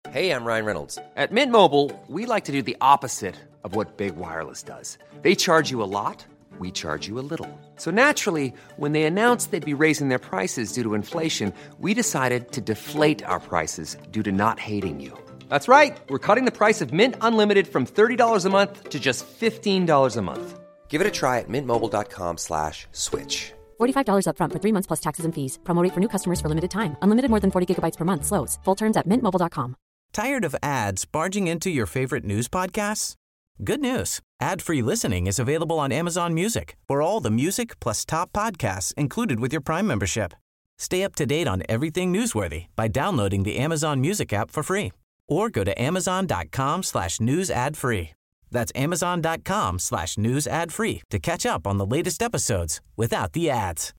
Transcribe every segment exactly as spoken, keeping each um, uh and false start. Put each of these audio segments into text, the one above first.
Hey, I'm Ryan Reynolds. At Mint Mobile, we like to do the opposite of what Big Wireless does. They charge you a lot, we charge you a little. So naturally, when they announced they'd be raising their prices due to inflation, we decided to deflate our prices due to not hating you. That's right. We're cutting the price of Mint Unlimited from thirty dollars a month to just fifteen dollars a month. Give it a try at mintmobile.com slash switch. forty-five dollars up front for three months plus taxes and fees. Promo rate for new customers for limited time. Unlimited more than forty gigabytes per month slows. Full terms at mint mobile dot com. Tired of ads barging into your favorite news podcasts? Good news. Ad-free listening is available on Amazon Music for all the music plus top podcasts included with your Prime membership. Stay up to date on everything newsworthy by downloading the Amazon Music app for free or go to amazon.com slash news ad free. That's amazon.com slash news ad free to catch up on the latest episodes without the ads.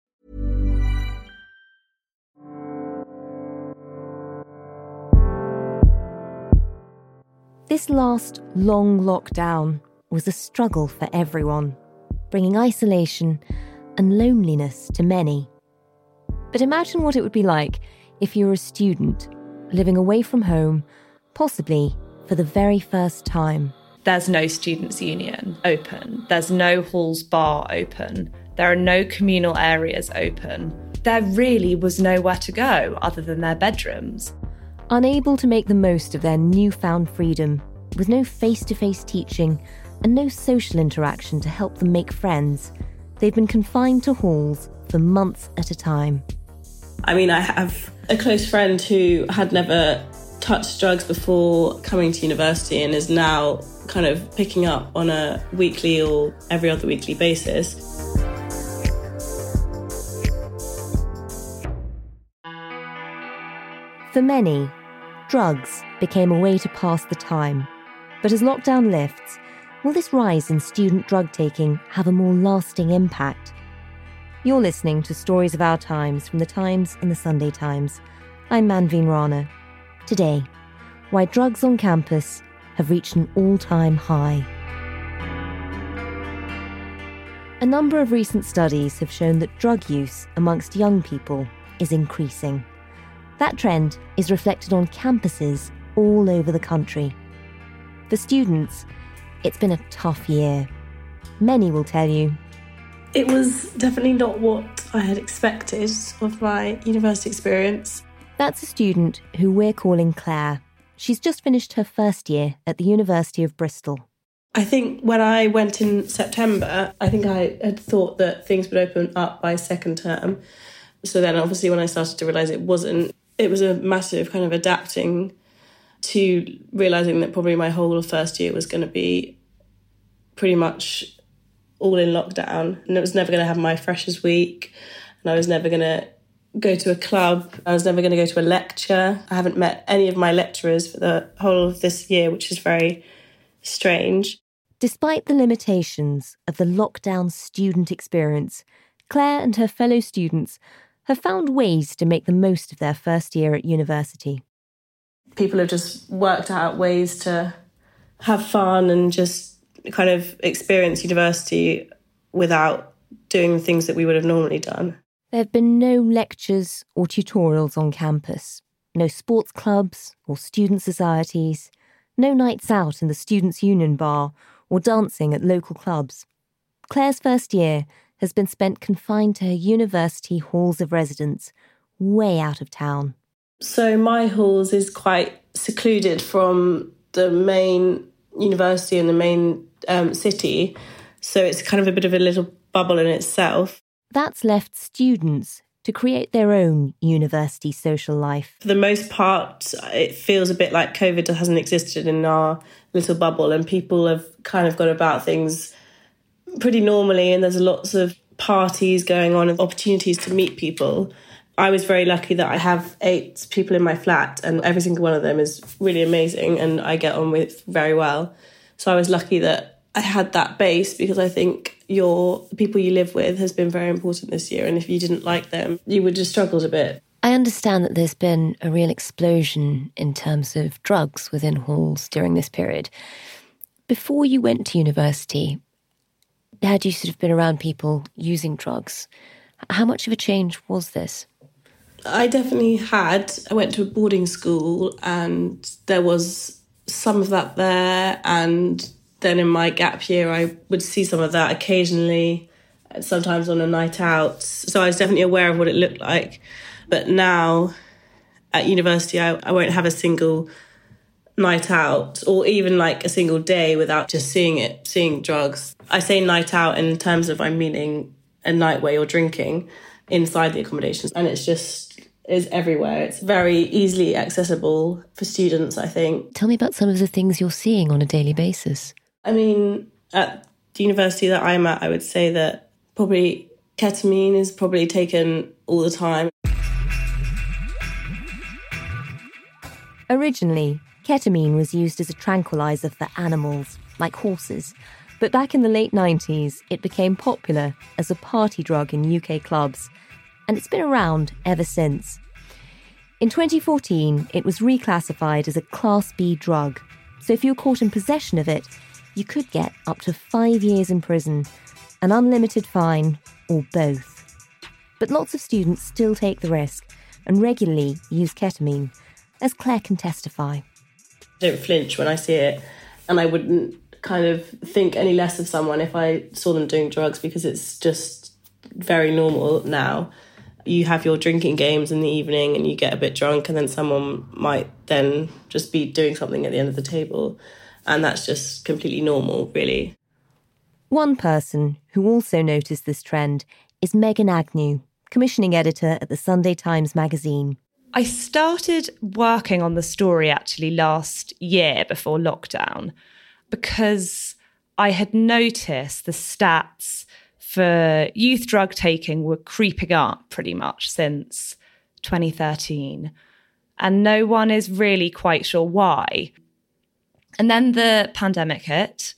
This last long lockdown was a struggle for everyone, bringing isolation and loneliness to many. But imagine what it would be like if you were a student living away from home, possibly for the very first time. There's no students' union open. There's no halls bar open. There are no communal areas open. There really was nowhere to go other than their bedrooms. Unable to make the most of their newfound freedom, with no face-to-face teaching and no social interaction to help them make friends, they've been confined to halls for months at a time. I mean, I have a close friend who had never touched drugs before coming to university and is now kind of picking up on a weekly or every other weekly basis. For many, drugs became a way to pass the time. But as lockdown lifts, will this rise in student drug taking have a more lasting impact? You're listening to Stories of Our Times from The Times and The Sunday Times. I'm Manveen Rana. Today, why drugs on campus have reached an all-time high. A number of recent studies have shown that drug use amongst young people is increasing. That trend is reflected on campuses all over the country. For students, it's been a tough year. Many will tell you. It was definitely not what I had expected of my university experience. That's a student who we're calling Claire. She's just finished her first year at the University of Bristol. I think when I went in September, I think I had thought that things would open up by second term. So then obviously when I started to realise it wasn't, it was a massive kind of adapting to realising that probably my whole first year was going to be pretty much all in lockdown. And it was never going to have my freshers week. And I was never going to go to a club. I was never going to go to a lecture. I haven't met any of my lecturers for the whole of this year, which is very strange. Despite the limitations of the lockdown student experience, Claire and her fellow students have found ways to make the most of their first year at university. People have just worked out ways to have fun and just kind of experience university without doing the things that we would have normally done. There have been no lectures or tutorials on campus, no sports clubs or student societies, no nights out in the Students' Union bar or dancing at local clubs. Claire's first year has been spent confined to her university halls of residence, way out of town. So my halls is quite secluded from the main university and the main um, city, so it's kind of a bit of a little bubble in itself. That's left students to create their own university social life. For the most part, it feels a bit like COVID hasn't existed in our little bubble, and people have kind of gone about things pretty normally, and there's lots of parties going on and opportunities to meet people. I was very lucky that I have eight people in my flat and every single one of them is really amazing and I get on with very well. So I was lucky that I had that base, because I think your the people you live with has been very important this year, and if you didn't like them, you would just struggle a bit. I understand that there's been a real explosion in terms of drugs within halls during this period. Before you went to university, had you sort of been around people using drugs? How much of a change was this? I definitely had. I went to a boarding school and there was some of that there. And then in my gap year, I would see some of that occasionally, sometimes on a night out. So I was definitely aware of what it looked like. But now at university, I, I won't have a single night out or even like a single day without just seeing it, seeing drugs. I say night out in terms of I'm meaning a night where you're drinking inside the accommodations, and it's just is everywhere. It's very easily accessible for students, I think. Tell me about some of the things you're seeing on a daily basis. I mean, at the university that I'm at, I would say that probably ketamine is probably taken all the time. Originally, ketamine was used as a tranquilizer for animals, like horses. But back in the late nineties, it became popular as a party drug in U K clubs. And it's been around ever since. In twenty fourteen, it was reclassified as a Class B drug. So if you were caught in possession of it, you could get up to five years in prison, an unlimited fine, or both. But lots of students still take the risk and regularly use ketamine, as Claire can testify. I don't flinch when I see it, and I wouldn't kind of think any less of someone if I saw them doing drugs because it's just very normal now. You have your drinking games in the evening and you get a bit drunk and then someone might then just be doing something at the end of the table, and that's just completely normal, really. One person who also noticed this trend is Megan Agnew, commissioning editor at the Sunday Times magazine. I started working on the story actually last year before lockdown because I had noticed the stats for youth drug taking were creeping up pretty much since twenty thirteen. And no one is really quite sure why. And then the pandemic hit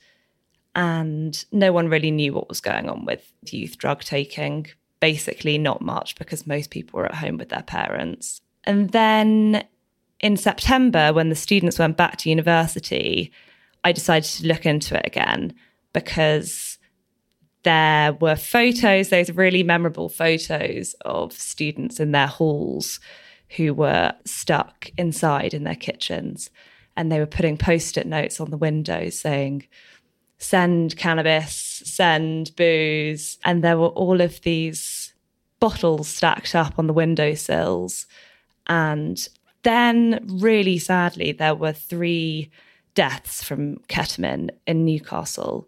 and no one really knew what was going on with youth drug taking. Basically not much because most people were at home with their parents. And then in September, when the students went back to university, I decided to look into it again because there were photos, those really memorable photos of students in their halls who were stuck inside in their kitchens. And they were putting post-it notes on the windows saying, send cannabis, send booze. And there were all of these bottles stacked up on the windowsills. And then, really sadly, there were three deaths from ketamine in Newcastle.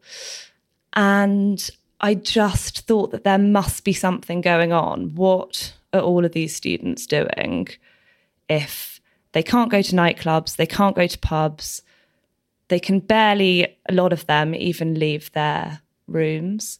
And I just thought that there must be something going on. What are all of these students doing if they can't go to nightclubs, they can't go to pubs, they can barely, a lot of them, even leave their rooms.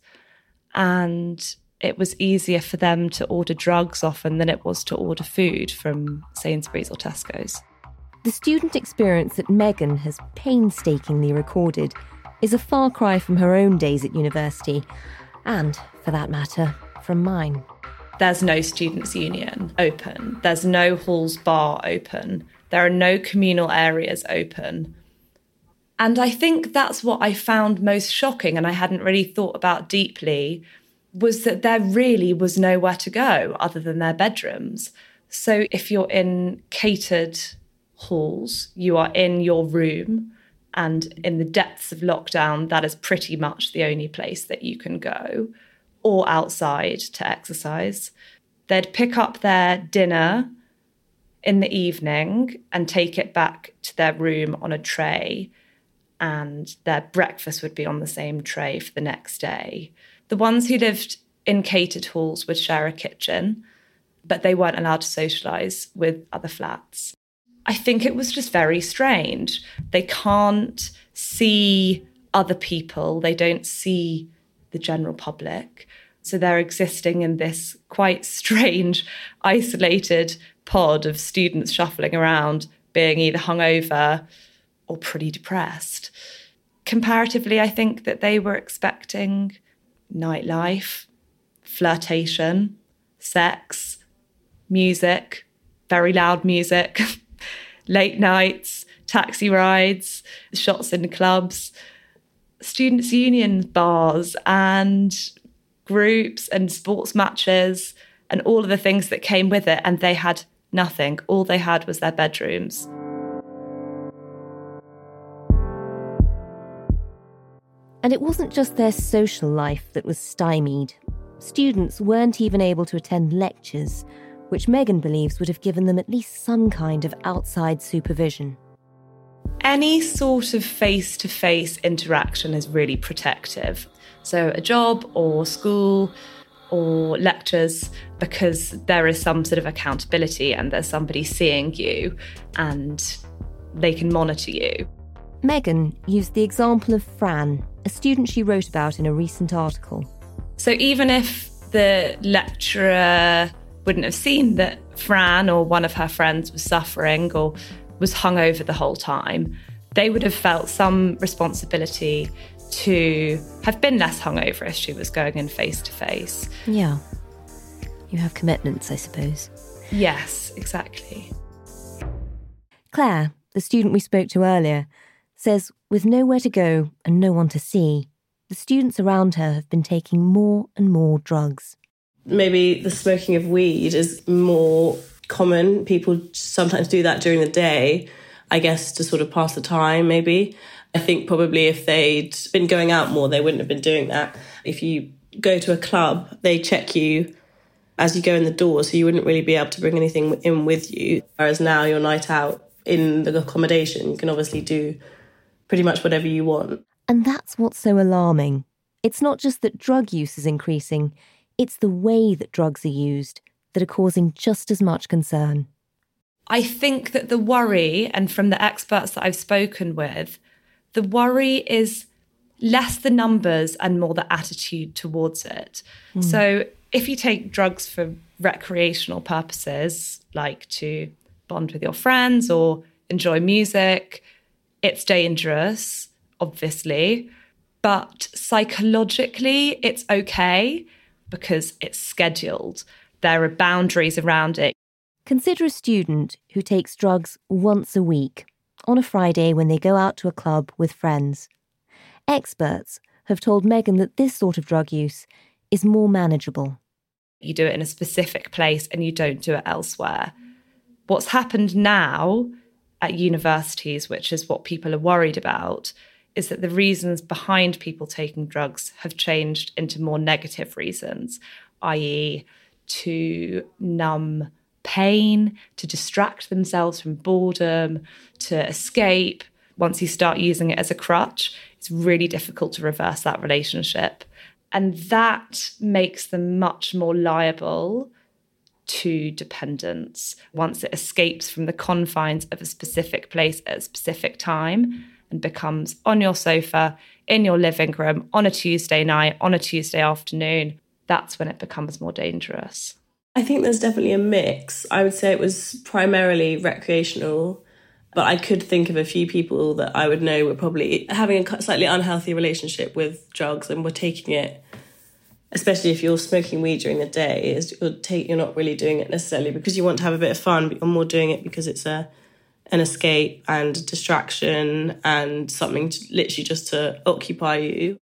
And it was easier for them to order drugs often than it was to order food from Sainsbury's or Tesco's. The student experience that Megan has painstakingly recorded is a far cry from her own days at university, and, for that matter, from mine. There's no students' union open. There's no halls bar open. There are no communal areas open. And I think that's what I found most shocking, and I hadn't really thought about deeply, was that there really was nowhere to go other than their bedrooms. So if you're in catered halls, you are in your room, and in the depths of lockdown, that is pretty much the only place that you can go, or outside to exercise. They'd pick up their dinner in the evening and take it back to their room on a tray, and their breakfast would be on the same tray for the next day. The ones who lived in catered halls would share a kitchen, but they weren't allowed to socialise with other flats. I think it was just very strange. They can't see other people. They don't see the general public. So they're existing in this quite strange, isolated pod of students shuffling around, being either hungover or pretty depressed. Comparatively, I think that they were expecting nightlife, flirtation, sex, music, very loud music, late nights, taxi rides, shots in clubs, students' union bars and groups and sports matches and all of the things that came with it, and they had nothing. All they had was their bedrooms. And it wasn't just their social life that was stymied. Students weren't even able to attend lectures, which Megan believes would have given them at least some kind of outside supervision. Any sort of face-to-face interaction is really protective. So a job or school or lectures, because there is some sort of accountability and there's somebody seeing you and they can monitor you. Megan used the example of Fran, a student she wrote about in a recent article. So even if the lecturer wouldn't have seen that Fran or one of her friends was suffering or was hungover the whole time, they would have felt some responsibility to have been less hungover if she was going in face-to-face. Yeah. You have commitments, I suppose. Yes, exactly. Claire, the student we spoke to earlier, says with nowhere to go and no one to see, the students around her have been taking more and more drugs. Maybe the smoking of weed is more common. People sometimes do that during the day, I guess, to sort of pass the time, maybe. I think probably if they'd been going out more, they wouldn't have been doing that. If you go to a club, they check you as you go in the door, so you wouldn't really be able to bring anything in with you. Whereas now, your night out in the accommodation, you can obviously do pretty much whatever you want. And that's what's so alarming. It's not just that drug use is increasing, it's the way that drugs are used that are causing just as much concern. I think that the worry, and from the experts that I've spoken with, the worry is less the numbers and more the attitude towards it. Mm. So if you take drugs for recreational purposes, like to bond with your friends or enjoy music, it's dangerous, obviously, but psychologically it's okay because it's scheduled. There are boundaries around it. Consider a student who takes drugs once a week, on a Friday when they go out to a club with friends. Experts have told Megan that this sort of drug use is more manageable. You do it in a specific place and you don't do it elsewhere. What's happened now at universities, which is what people are worried about, is that the reasons behind people taking drugs have changed into more negative reasons, that is to numb pain, to distract themselves from boredom, to escape. Once you start using it as a crutch, it's really difficult to reverse that relationship. And that makes them much more liable to dependence once it escapes from the confines of a specific place at a specific time and becomes on your sofa, in your living room, on a Tuesday night, on a Tuesday afternoon. That's when it becomes more dangerous. I think there's definitely a mix. I would say it was primarily recreational, but I could think of a few people that I would know were probably having a slightly unhealthy relationship with drugs and were taking it, especially if you're smoking weed during the day, is you're, take, you're not really doing it necessarily because you want to have a bit of fun, but you're more doing it because it's a an escape and distraction and something to, literally just to occupy you.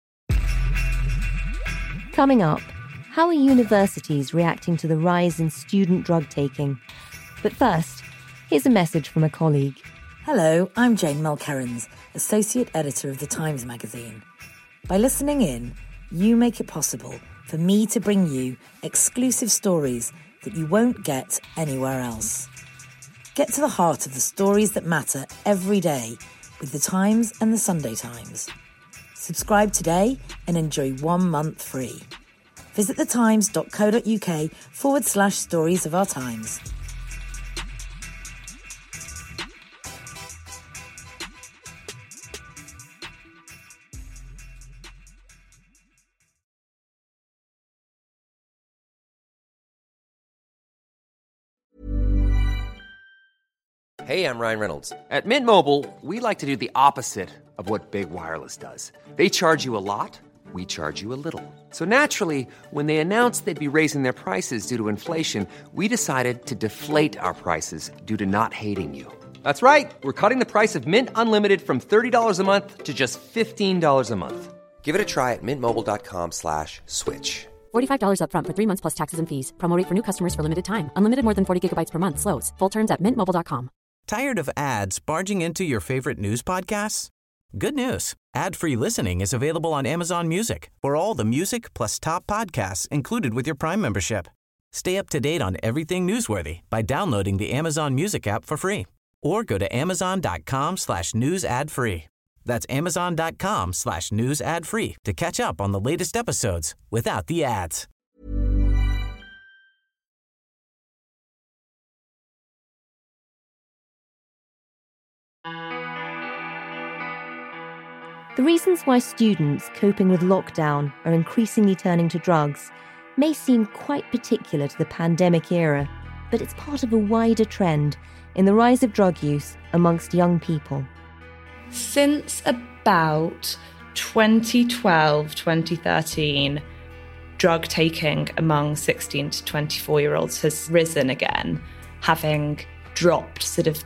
Coming up, how are universities reacting to the rise in student drug taking? But first, here's a message from a colleague. Hello, I'm Jane Mulkerrins, Associate Editor of The Times magazine. By listening in, you make it possible for me to bring you exclusive stories that you won't get anywhere else. Get to the heart of the stories that matter every day with The Times and The Sunday Times. Subscribe today and enjoy one month free. Visit thetimes.co.uk forward slash stories of our times. Hey, I'm Ryan Reynolds. At Mint Mobile, we like to do the opposite of what Big Wireless does. They charge you a lot, we charge you a little. So naturally, when they announced they'd be raising their prices due to inflation, we decided to deflate our prices due to not hating you. That's right. We're cutting the price of Mint Unlimited from thirty dollars a month to just fifteen dollars a month. Give it a try at mintmobile.com slash switch. forty-five dollars up front for three months plus taxes and fees. Promo rate for new customers for limited time. Unlimited more than forty gigabytes per month slows. Full terms at mint mobile dot com. Tired of ads barging into your favorite news podcasts? Good news. Ad-free listening is available on Amazon Music for all the music plus top podcasts included with your Prime membership. Stay up to date on everything newsworthy by downloading the Amazon Music app for free or go to amazon.com slash news ad free. That's amazon.com slash news ad free to catch up on the latest episodes without the ads. The reasons why students coping with lockdown are increasingly turning to drugs may seem quite particular to the pandemic era, but it's part of a wider trend in the rise of drug use amongst young people. Since about twenty twelve, twenty thirteen, drug taking among sixteen to twenty-four-year-olds has risen again, having dropped sort of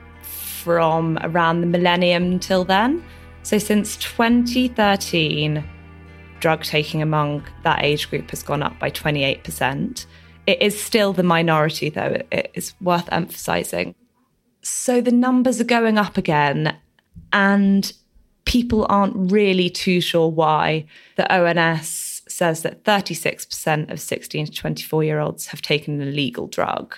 from around the millennium till then. So since twenty thirteen, drug taking among that age group has gone up by twenty-eight percent. It is still the minority, though. It is worth emphasising. So the numbers are going up again, and people aren't really too sure why. The O N S says that thirty-six percent of sixteen to twenty-four-year-olds have taken an illegal drug.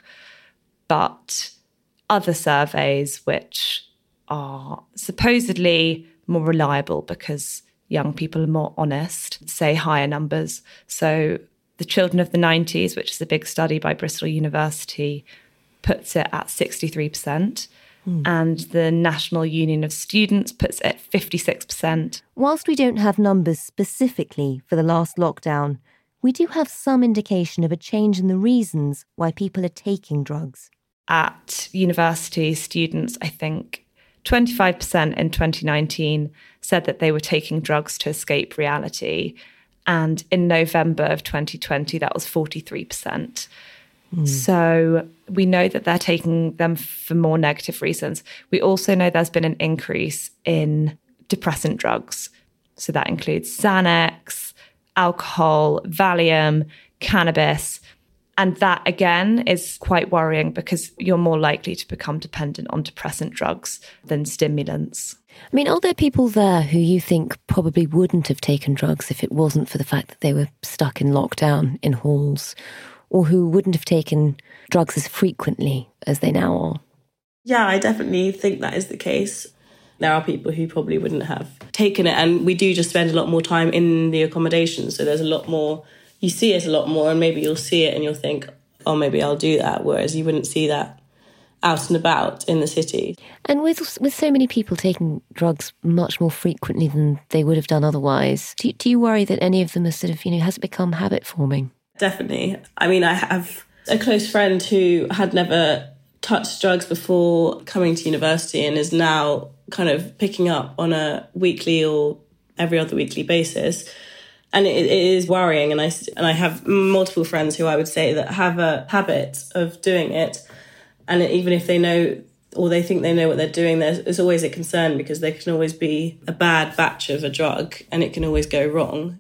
But other surveys, which are supposedly more reliable because young people are more honest, say higher numbers. So the Children of the nineties, which is a big study by Bristol University, puts it at sixty-three percent. Mm. And the National Union of Students puts it at fifty-six percent. Whilst we don't have numbers specifically for the last lockdown, we do have some indication of a change in the reasons why people are taking drugs. At university, students, I think, twenty-five percent in twenty nineteen said that they were taking drugs to escape reality. And in November of twenty twenty, that was forty-three percent. Mm. So we know that they're taking them for more negative reasons. We also know there's been an increase in depressant drugs. So that includes Xanax, alcohol, Valium, cannabis. And that, again, is quite worrying because you're more likely to become dependent on depressant drugs than stimulants. I mean, are there people there who you think probably wouldn't have taken drugs if it wasn't for the fact that they were stuck in lockdown in halls, or who wouldn't have taken drugs as frequently as they now are? Yeah, I definitely think that is the case. There are people who probably wouldn't have taken it, and we do just spend a lot more time in the accommodation, so there's a lot more, you see it a lot more, and maybe you'll see it and you'll think, oh, maybe I'll do that, whereas you wouldn't see that out and about in the city. And with with so many people taking drugs much more frequently than they would have done otherwise, do, do you worry that any of them are sort of, you know, has it become habit forming? Definitely. I mean, I have a close friend who had never touched drugs before coming to university and is now kind of picking up on a weekly or every other weekly basis. And it, it is worrying. And I, and I have multiple friends who I would say that have a habit of doing it. And even if they know or they think they know what they're doing, there's, there's always a concern because there can always be a bad batch of a drug and it can always go wrong.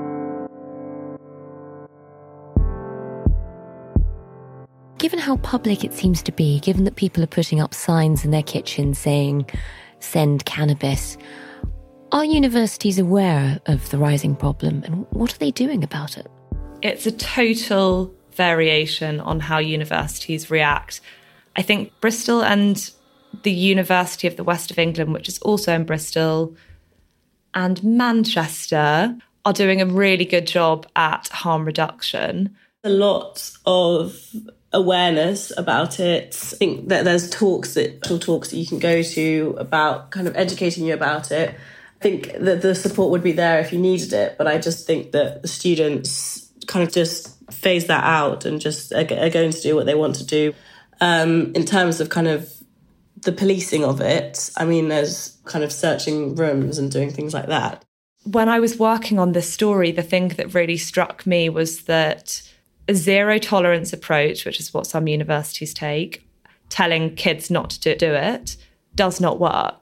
Given how public it seems to be, given that people are putting up signs in their kitchens saying, send cannabis, are universities aware of the rising problem and what are they doing about it? It's a total variation on how universities react. I think Bristol and the University of the West of England, which is also in Bristol, and Manchester are doing a really good job at harm reduction. A lot of awareness about it. I think that there's talks that talks that you can go to about kind of educating you about it. I think that the support would be there if you needed it, but I just think that the students kind of just phase that out and just are going to do what they want to do. Um, in terms of kind of the policing of it, I mean, there's kind of searching rooms and doing things like that. When I was working on this story, the thing that really struck me was that a zero tolerance approach, which is what some universities take, telling kids not to do it, does not work.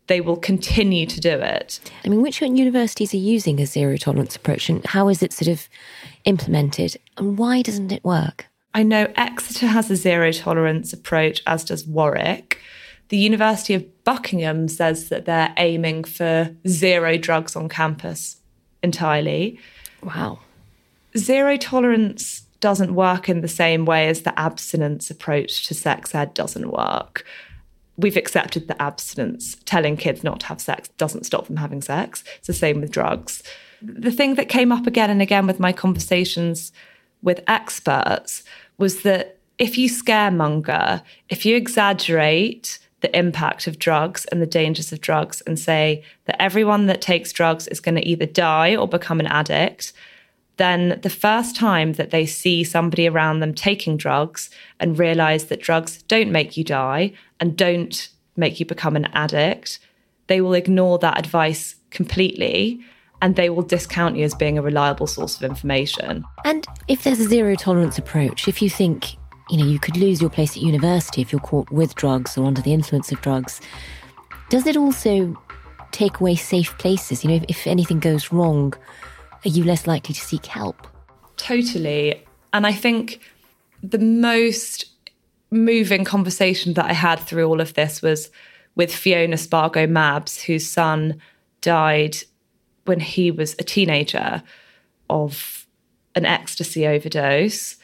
they will continue to do it. I mean, which universities are using a zero tolerance approach, and how is it sort of implemented, and why doesn't it work? I know Exeter has a zero tolerance approach, as does Warwick. The University of Buckingham says that they're aiming for zero drugs on campus entirely. Wow. Zero tolerance doesn't work in the same way as the abstinence approach to sex ed doesn't work. We've accepted that abstinence, telling kids not to have sex, doesn't stop them having sex. It's the same with drugs. The thing that came up again and again with my conversations with experts was that if you scaremonger, if you exaggerate the impact of drugs and the dangers of drugs and say that everyone that takes drugs is going to either die or become an addict, then the first time that they see somebody around them taking drugs and realise that drugs don't make you die and don't make you become an addict, they will ignore that advice completely and they will discount you as being a reliable source of information. And if there's a zero tolerance approach, if you think, you know, you could lose your place at university if you're caught with drugs or under the influence of drugs, does it also take away safe places? You know, if, if anything goes wrong, are you less likely to seek help? Totally. And I think the most moving conversation that I had through all of this was with Fiona Spargo Mabs, whose son died when he was a teenager of an ecstasy overdose.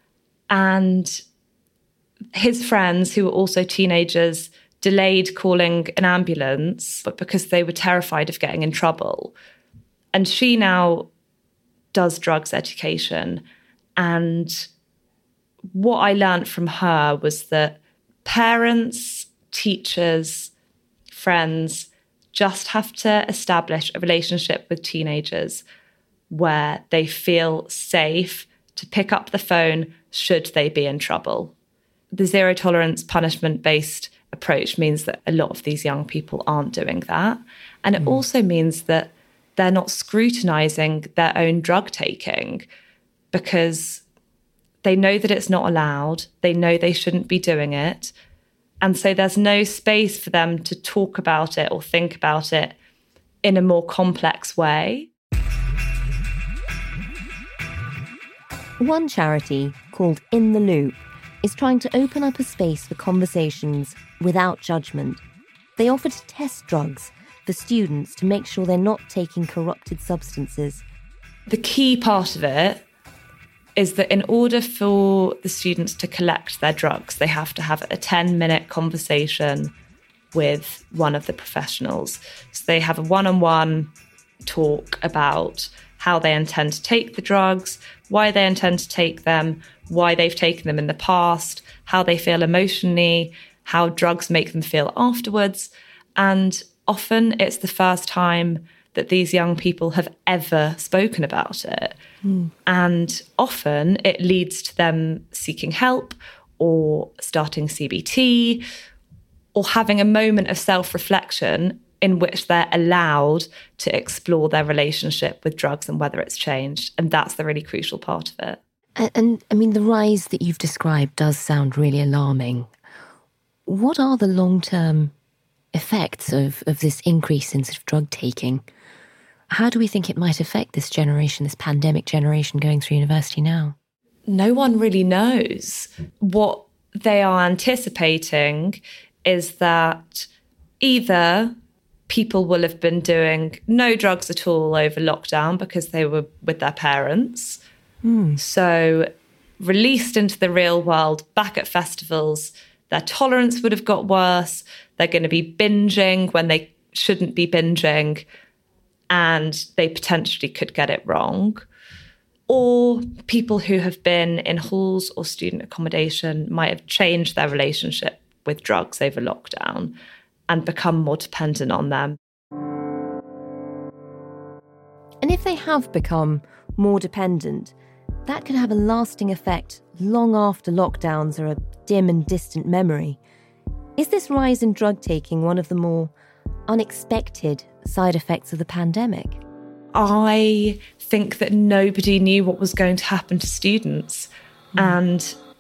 And his friends, who were also teenagers, delayed calling an ambulance, but because they were terrified of getting in trouble. And she now does drugs education. And what I learned from her was that parents, teachers, friends just have to establish a relationship with teenagers where they feel safe to pick up the phone should they be in trouble. The zero tolerance punishment-based approach means that a lot of these young people aren't doing that. And it mm. also means that they're not scrutinising their own drug taking because they know that it's not allowed. They know they shouldn't be doing it. And so there's no space for them to talk about it or think about it in a more complex way. One charity, called In the Loop, is trying to open up a space for conversations without judgment. They offer to test drugs for students to make sure they're not taking corrupted substances. The key part of it is that in order for the students to collect their drugs, they have to have a ten-minute conversation with one of the professionals. So they have a one-on-one talk about how they intend to take the drugs, why they intend to take them, why they've taken them in the past, how they feel emotionally, how drugs make them feel afterwards. And often it's the first time that these young people have ever spoken about it. Mm. And often it leads to them seeking help or starting C B T or having a moment of self-reflection in which they're allowed to explore their relationship with drugs and whether it's changed. And that's the really crucial part of it. And, and I mean, the rise that you've described does sound really alarming. What are the long-term effects of, of this increase in sort of drug taking? How do we think it might affect this generation, this pandemic generation going through university now? No one really knows. What they are anticipating is that either people will have been doing no drugs at all over lockdown because they were with their parents. Mm. So released into the real world, back at festivals, their tolerance would have got worse. They're going to be binging when they shouldn't be binging, and they potentially could get it wrong. Or people who have been in halls or student accommodation might have changed their relationship with drugs over lockdown and become more dependent on them. And if they have become more dependent, that could have a lasting effect long after lockdowns are a dim and distant memory. Is this rise in drug taking one of the more unexpected side effects of the pandemic? I think that nobody knew what was going to happen to students. Mm. And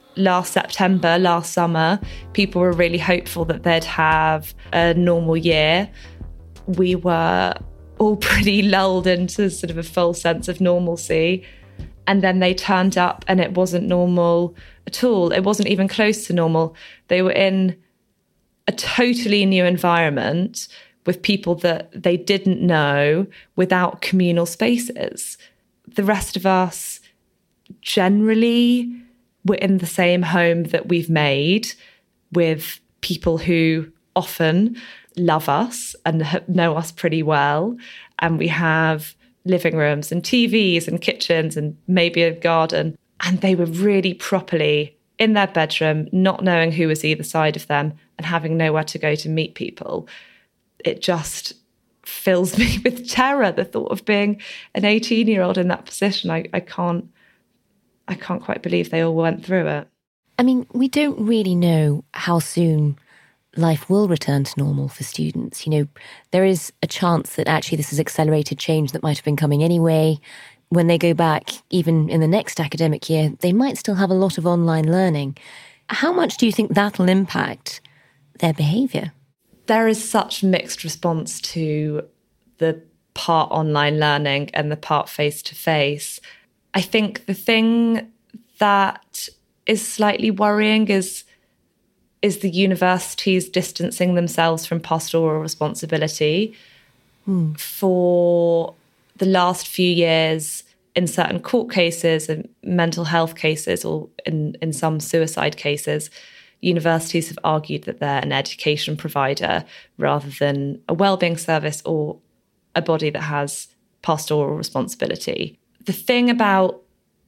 last September, last summer, people were really hopeful that they'd have a normal year. We were all pretty lulled into sort of a false sense of normalcy. And then they turned up and it wasn't normal at all. It wasn't even close to normal. They were in a totally new environment with people that they didn't know, without communal spaces. The rest of us generally were in the same home that we've made, with people who often love us and know us pretty well. And we have living rooms and T Vs and kitchens and maybe a garden. And they were really properly in their bedroom, not knowing who was either side of them and having nowhere to go to meet people. It just fills me with terror, the thought of being an eighteen-year-old in that position. I, I can't, I can't quite believe they all went through it. I mean, we don't really know how soon life will return to normal for students. You know, there is a chance that actually this is accelerated change that might have been coming anyway. When they go back, even in the next academic year, they might still have a lot of online learning. How much do you think that'll impact their behaviour? There is such mixed response to the part online learning and the part face-to-face. I think the thing that is slightly worrying is is the universities distancing themselves from pastoral responsibility. Hmm. For the last few years, in certain court cases and mental health cases, or in, in some suicide cases, universities have argued that they're an education provider rather than a wellbeing service or a body that has pastoral responsibility. The thing about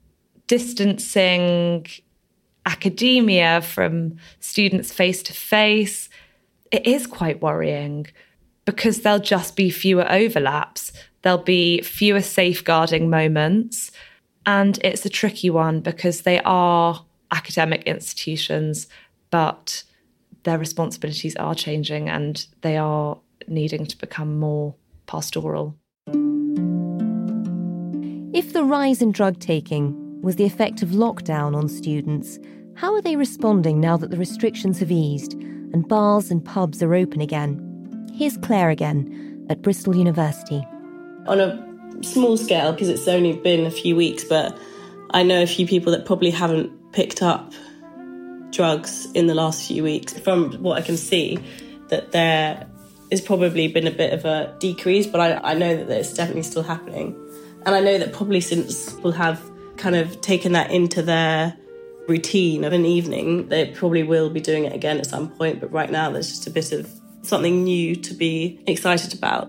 distancing academia from students face-to-face, it is quite worrying, because there'll just be fewer overlaps. There'll be fewer safeguarding moments. And it's a tricky one because they are academic institutions, but their responsibilities are changing and they are needing to become more pastoral. If the rise in drug taking was the effect of lockdown on students, how are they responding now that the restrictions have eased and bars and pubs are open again? Here's Claire again at Bristol University. On a small scale, because it's only been a few weeks, but I know a few people that probably haven't picked up drugs in the last few weeks. From what I can see, that there has probably been a bit of a decrease, but I, I know that it's definitely still happening. And I know that probably since people have kind of taken that into their routine of an evening, they probably will be doing it again at some point. But right now, there's just a bit of something new to be excited about.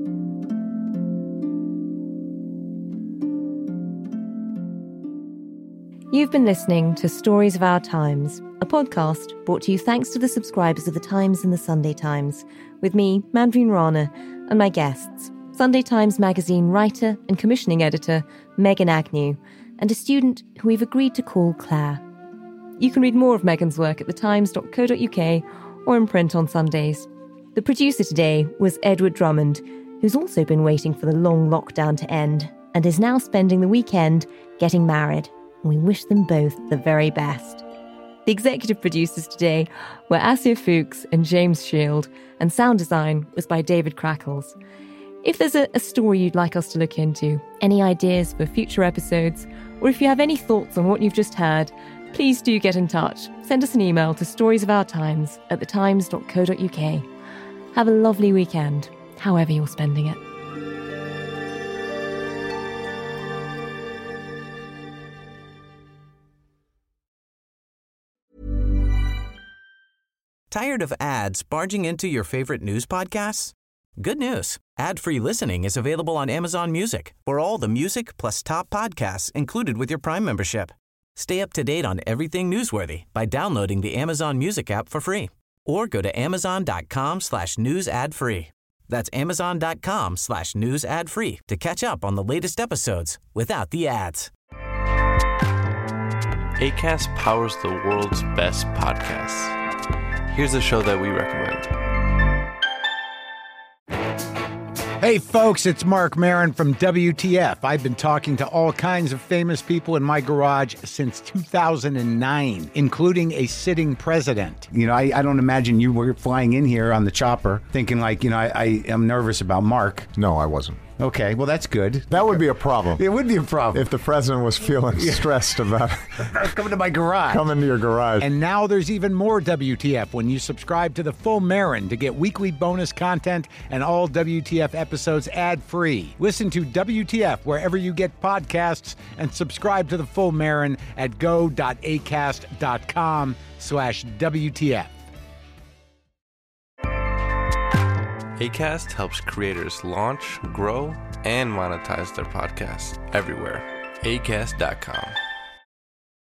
You've been listening to Stories of Our Times, a podcast brought to you thanks to the subscribers of The Times and The Sunday Times, with me, Manveen Rana, and my guests, Sunday Times Magazine writer and commissioning editor Megan Agnew, and a student who we've agreed to call Claire. You can read more of Megan's work at the times dot co dot uk or in print on Sundays. The producer today was Edward Drummond, who's also been waiting for the long lockdown to end and is now spending the weekend getting married. We wish them both the very best. The executive producers today were Asir Fuchs and James Shield, and sound design was by David Crackles. If there's a, a story you'd like us to look into, any ideas for future episodes, or if you have any thoughts on what you've just heard, please do get in touch. Send us an email to storiesofourtimes at the times dot co dot uk. Have a lovely weekend, however you're spending it. Tired of ads barging into your favorite news podcasts? Good news. Ad-free listening is available on Amazon Music for all the music plus top podcasts included with your Prime membership. Stay up to date on everything newsworthy by downloading the Amazon Music app for free or go to amazon.com slash news ad free. That's amazon.com slash news ad free to catch up on the latest episodes without the ads. Acast powers the world's best podcasts. Here's a show that we recommend. Hey folks, it's Mark Maron from W T F. I've been talking to all kinds of famous people in my garage since two thousand nine, including a sitting president. You know, I, I don't imagine you were flying in here on the chopper thinking like, you know, I, I am nervous about Mark. No, I wasn't. Okay, well, that's good. That would be a problem. It would be a problem. If the president was feeling stressed about coming to my garage. Coming to your garage. And now there's even more W T F when you subscribe to the full Maron to get weekly bonus content and all W T F episodes ad-free. Listen to W T F wherever you get podcasts and subscribe to the full Maron at go.acast.com slash WTF. Acast helps creators launch, grow, and monetize their podcasts everywhere. acast dot com.